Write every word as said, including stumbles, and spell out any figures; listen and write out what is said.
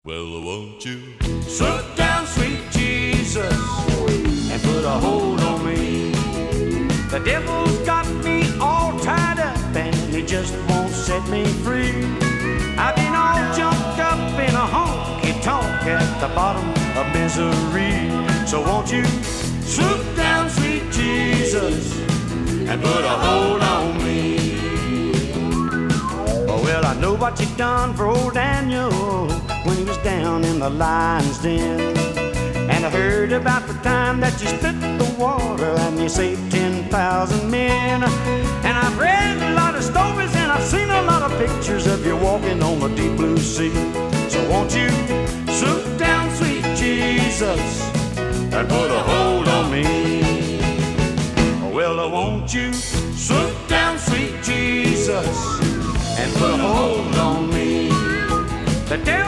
Well, won't you Swoop down, sweet Jesus, and put a hold on me. The devil's got me all tied up, and he just won't set me free. I've been all jumped up in a honky-tonk at the bottom of misery. So won't you swoop down, sweet Jesus, and put a hold on me. Oh, well, I know what you done for old Daniel when he was down in the lion's den. And I heard about the time that you split the water and you saved ten thousand men. And I've read a lot of stories and I've seen a lot of pictures of you walking on the deep blue sea. So won't you swoop down, sweet Jesus, and put a hold on me. Well, won't you swoop down, sweet Jesus, and put a hold on me. The